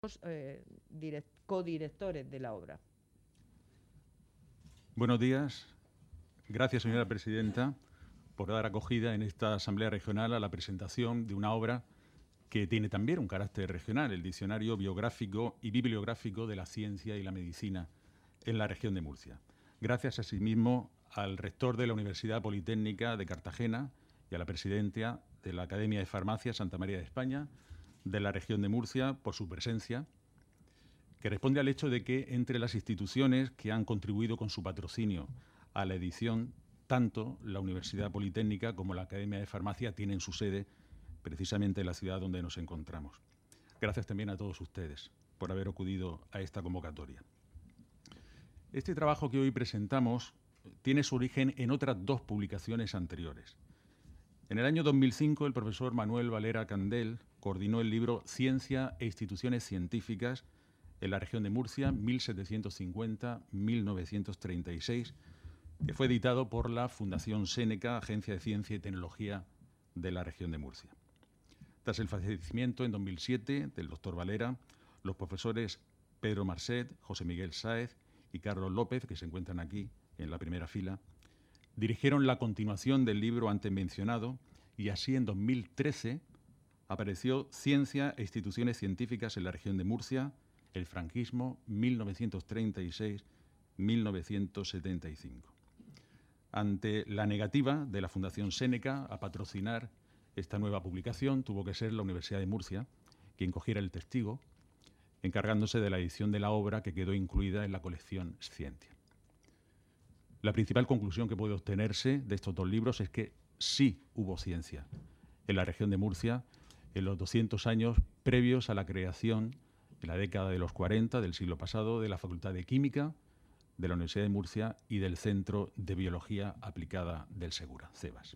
somos codirectores de la obra. Buenos días. Gracias, señora presidenta, por dar acogida en esta Asamblea Regional a la presentación de una obra que tiene también un carácter regional, el Diccionario Biográfico y Bibliográfico de la Ciencia y la Medicina en la región de Murcia. Gracias asimismo al rector de la Universidad Politécnica de Cartagena y a la presidenta de la Academia de Farmacia Santa María de España de la región de Murcia por su presencia, que responde al hecho de que entre las instituciones que han contribuido con su patrocinio a la edición, tanto la Universidad Politécnica como la Academia de Farmacia tienen su sede precisamente en la ciudad donde nos encontramos. Gracias también a todos ustedes por haber acudido a esta convocatoria. Este trabajo que hoy presentamos tiene su origen en otras dos publicaciones anteriores. En el año 2005, el profesor Manuel Valera Candel coordinó el libro Ciencia e instituciones científicas en la región de Murcia, 1750-1936, que fue editado por la Fundación Séneca, Agencia de Ciencia y Tecnología de la región de Murcia. Tras el fallecimiento en 2007 del doctor Valera, los profesores Pedro Marcet, José Miguel Sáez y Carlos López, que se encuentran aquí en la primera fila, dirigieron la continuación del libro antes mencionado y así en 2013 apareció Ciencia e instituciones científicas en la región de Murcia, el franquismo 1936-1975. Ante la negativa de la Fundación Séneca a patrocinar esta nueva publicación, tuvo que ser la Universidad de Murcia quien cogiera el testigo, encargándose de la edición de la obra que quedó incluida en la colección Scientia. La principal conclusión que puede obtenerse de estos dos libros es que sí hubo ciencia en la región de Murcia en los 200 años previos a la creación, en la década de los 40 del siglo pasado, de la Facultad de Química de la Universidad de Murcia y del Centro de Biología Aplicada del Segura, CEBAS.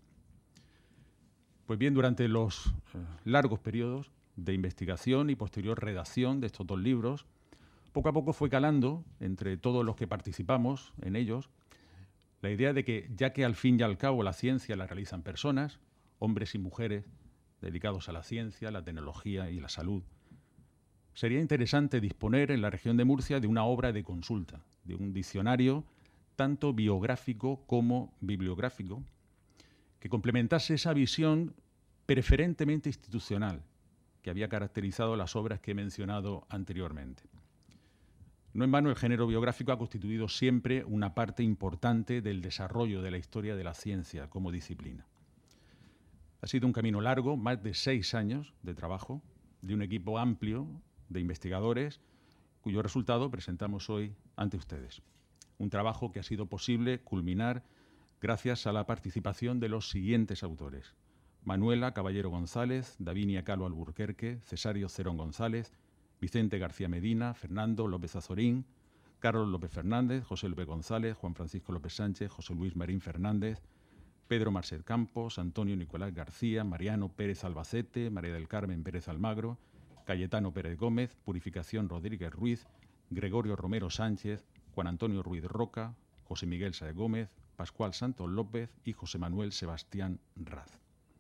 Pues bien, durante los largos periodos de investigación y posterior redacción de estos dos libros, poco a poco fue calando entre todos los que participamos en ellos la idea de que, ya que al fin y al cabo la ciencia la realizan personas, hombres y mujeres dedicados a la ciencia, la tecnología y la salud, sería interesante disponer en la región de Murcia de una obra de consulta, de un diccionario tanto biográfico como bibliográfico, que complementase esa visión preferentemente institucional que había caracterizado las obras que he mencionado anteriormente. No en vano el género biográfico ha constituido siempre una parte importante del desarrollo de la historia de la ciencia como disciplina. Ha sido un camino largo, más de 6 años de trabajo, de un equipo amplio de investigadores, cuyo resultado presentamos hoy ante ustedes. Un trabajo que ha sido posible culminar gracias a la participación de los siguientes autores: Manuela Caballero González, Davinia Calo Alburquerque, Cesario Cerón González, Vicente García Medina, Fernando López Azorín, Carlos López Fernández, José López González, Juan Francisco López Sánchez, José Luis Marín Fernández, Pedro Marcet Campos, Antonio Nicolás García, Mariano Pérez Albacete, María del Carmen Pérez Almagro, Cayetano Pérez Gómez, Purificación Rodríguez Ruiz, Gregorio Romero Sánchez, Juan Antonio Ruiz Roca, José Miguel Sáez Gómez, Pascual Santos López y José Manuel Sebastián Raz.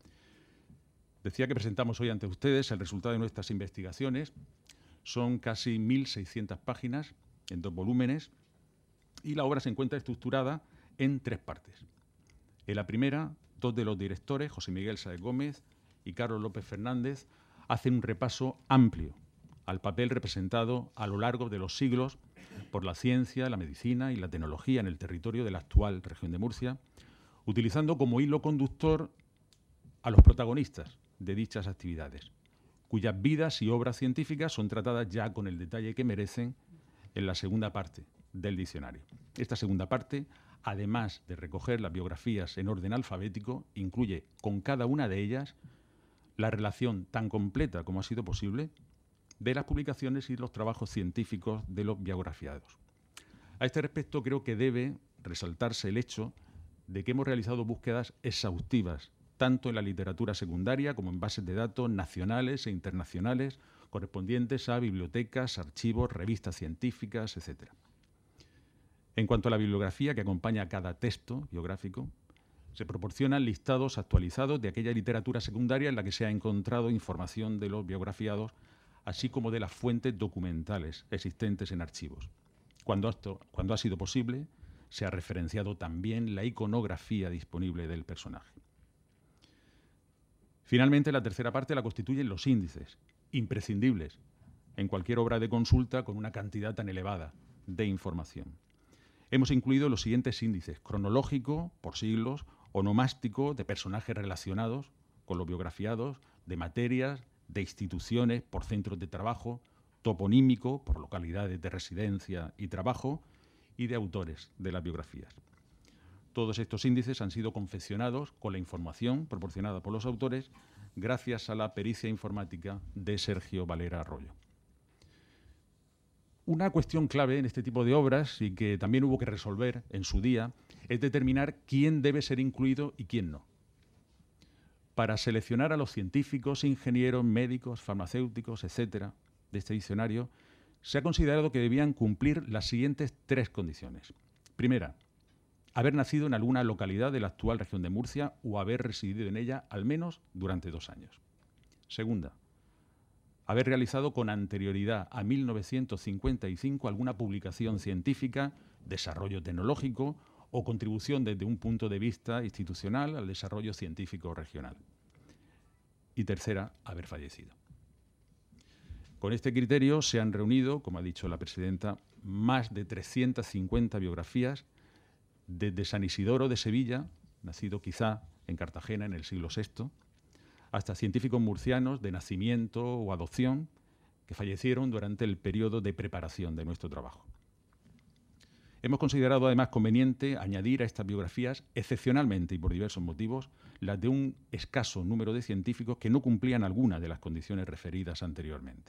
Decía que presentamos hoy ante ustedes el resultado de nuestras investigaciones. Son casi 1.600 páginas en 2 volúmenes y la obra se encuentra estructurada en 3 partes. En la primera, 2 de los directores, José Miguel Sáez Gómez y Carlos López Fernández, hacen un repaso amplio al papel representado a lo largo de los siglos por la ciencia, la medicina y la tecnología en el territorio de la actual región de Murcia, utilizando como hilo conductor a los protagonistas de dichas actividades, cuyas vidas y obras científicas son tratadas ya con el detalle que merecen en la segunda parte del diccionario. Esta segunda parte, además de recoger las biografías en orden alfabético, incluye con cada una de ellas la relación tan completa como ha sido posible de las publicaciones y los trabajos científicos de los biografiados. A este respecto, creo que debe resaltarse el hecho de que hemos realizado búsquedas exhaustivas, tanto en la literatura secundaria como en bases de datos nacionales e internacionales correspondientes a bibliotecas, archivos, revistas científicas, etc. En cuanto a la bibliografía que acompaña a cada texto biográfico, se proporcionan listados actualizados de aquella literatura secundaria en la que se ha encontrado información de los biografiados, así como de las fuentes documentales existentes en archivos. Cuando ha sido posible, se ha referenciado también la iconografía disponible del personaje. Finalmente, la tercera parte la constituyen los índices, imprescindibles en cualquier obra de consulta con una cantidad tan elevada de información. Hemos incluido los siguientes índices: cronológico, por siglos, onomástico, de personajes relacionados con los biografiados, de materias, de instituciones, por centros de trabajo, toponímico, por localidades de residencia y trabajo, y de autores de las biografías. Todos estos índices han sido confeccionados con la información proporcionada por los autores gracias a la pericia informática de Sergio Valera Arroyo. Una cuestión clave en este tipo de obras, y que también hubo que resolver en su día, es determinar quién debe ser incluido y quién no. Para seleccionar a los científicos, ingenieros, médicos, farmacéuticos, etcétera, de este diccionario, se ha considerado que debían cumplir las siguientes tres condiciones. Primera, haber nacido en alguna localidad de la actual región de Murcia o haber residido en ella al menos durante 2 años. Segunda, haber realizado con anterioridad a 1955 alguna publicación científica, desarrollo tecnológico o contribución desde un punto de vista institucional al desarrollo científico regional. Y tercera, haber fallecido. Con este criterio se han reunido, como ha dicho la presidenta, más de 350 biografías desde San Isidoro de Sevilla, nacido quizá en Cartagena en el siglo VI, hasta científicos murcianos de nacimiento o adopción que fallecieron durante el periodo de preparación de nuestro trabajo. Hemos considerado además conveniente añadir a estas biografías, excepcionalmente y por diversos motivos, las de un escaso número de científicos que no cumplían alguna de las condiciones referidas anteriormente.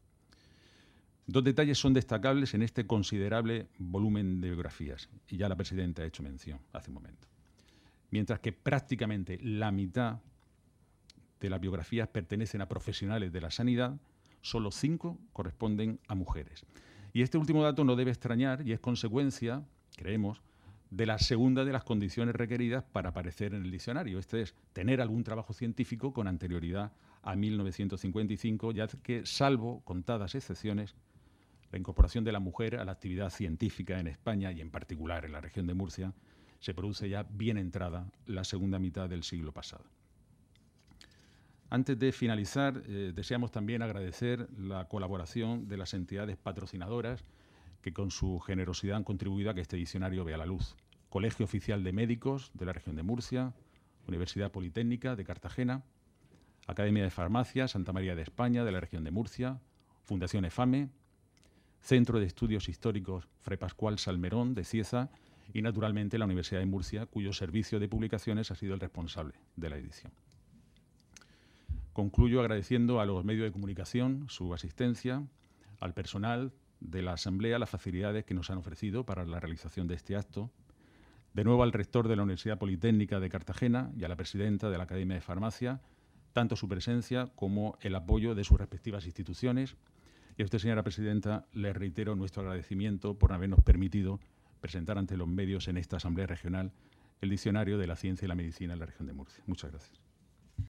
2 detalles son destacables en este considerable volumen de biografías, y ya la presidenta ha hecho mención hace un momento. Mientras que prácticamente la mitad de las biografías pertenecen a profesionales de la sanidad, solo 5 corresponden a mujeres. Y este último dato no debe extrañar y es consecuencia, creemos, de la segunda de las condiciones requeridas para aparecer en el diccionario. Este es tener algún trabajo científico con anterioridad a 1955, ya que, salvo contadas excepciones, la incorporación de la mujer a la actividad científica en España y en particular en la región de Murcia se produce ya bien entrada la segunda mitad del siglo pasado. Antes de finalizar, deseamos también agradecer la colaboración de las entidades patrocinadoras que con su generosidad han contribuido a que este diccionario vea la luz. Colegio Oficial de Médicos de la región de Murcia, Universidad Politécnica de Cartagena, Academia de Farmacia Santa María de España de la región de Murcia, Fundación EFAME, Centro de Estudios Históricos Fray Pascual Salmerón de Cieza y, naturalmente, la Universidad de Murcia, cuyo servicio de publicaciones ha sido el responsable de la edición. Concluyo agradeciendo a los medios de comunicación su asistencia, al personal de la Asamblea las facilidades que nos han ofrecido para la realización de este acto, de nuevo al rector de la Universidad Politécnica de Cartagena y a la presidenta de la Academia de Farmacia, tanto su presencia como el apoyo de sus respectivas instituciones. Y a usted, señora presidenta, le reitero nuestro agradecimiento por habernos permitido presentar ante los medios en esta Asamblea Regional el Diccionario de la Ciencia y la Medicina en la región de Murcia. Muchas gracias.